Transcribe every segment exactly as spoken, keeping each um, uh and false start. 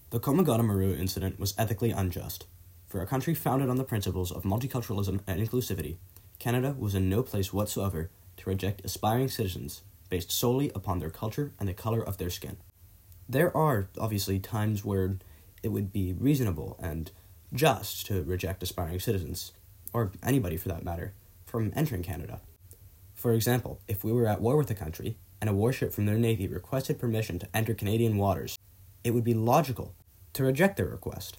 The Komagata-Maru incident was ethically unjust. For a country founded on the principles of multiculturalism and inclusivity, Canada was in no place whatsoever to reject aspiring citizens based solely upon their culture and the color of their skin. There are, obviously, times where it would be reasonable and just to reject aspiring citizens, or anybody for that matter, from entering Canada. For example, if we were at war with a country and a warship from their navy requested permission to enter Canadian waters, it would be logical to reject their request.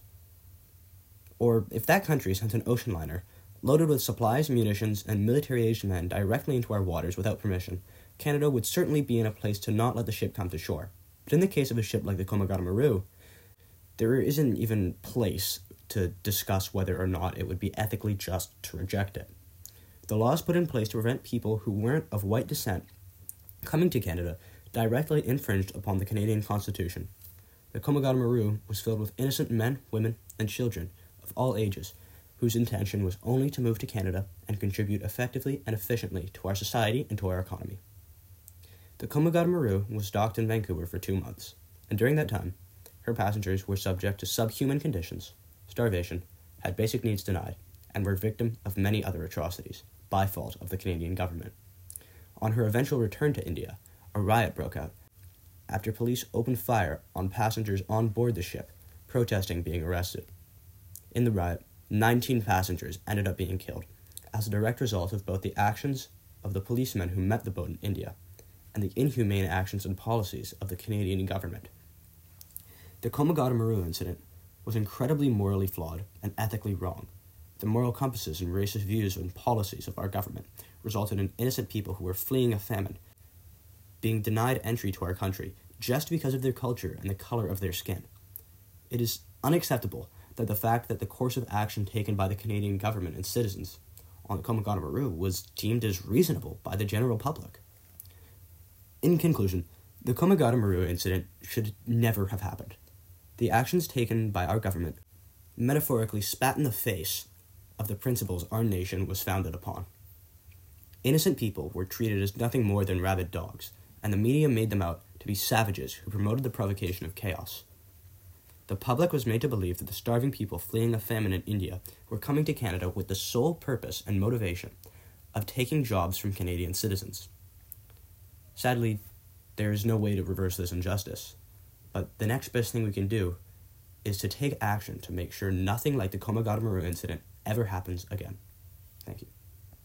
Or if that country sent an ocean liner loaded with supplies, munitions, and military-aged men directly into our waters without permission, Canada would certainly be in a place to not let the ship come to shore. But in the case of a ship like the Komagata-Maru, there isn't even place to discuss whether or not it would be ethically just to reject it. The laws put in place to prevent people who weren't of white descent coming to Canada directly infringed upon the Canadian Constitution. The Komagata-Maru was filled with innocent men, women, and children of all ages, whose intention was only to move to Canada and contribute effectively and efficiently to our society and to our economy. The Komagata-Maru was docked in Vancouver for two months, and during that time, her passengers were subject to subhuman conditions, starvation, had basic needs denied, and were victim of many other atrocities, by fault of the Canadian government. On her eventual return to India, a riot broke out after police opened fire on passengers on board the ship, protesting being arrested. In the riot, nineteen passengers ended up being killed, as a direct result of both the actions of the policemen who met the boat in India and the inhumane actions and policies of the Canadian government. The Komagata-Maru incident was incredibly morally flawed and ethically wrong. The moral compasses and racist views and policies of our government resulted in innocent people who were fleeing a famine being denied entry to our country just because of their culture and the color of their skin. It is unacceptable that the fact that the course of action taken by the Canadian government and citizens on the Komagata-Maru was deemed as reasonable by the general public. In conclusion, the Komagata-Maru incident should never have happened. The actions taken by our government metaphorically spat in the face of the principles our nation was founded upon. Innocent people were treated as nothing more than rabid dogs, and the media made them out to be savages who promoted the provocation of chaos. The public was made to believe that the starving people fleeing a famine in India were coming to Canada with the sole purpose and motivation of taking jobs from Canadian citizens. Sadly, there is no way to reverse this injustice, but the next best thing we can do is to take action to make sure nothing like the Komagata-Maru incident ever happens again. Thank you.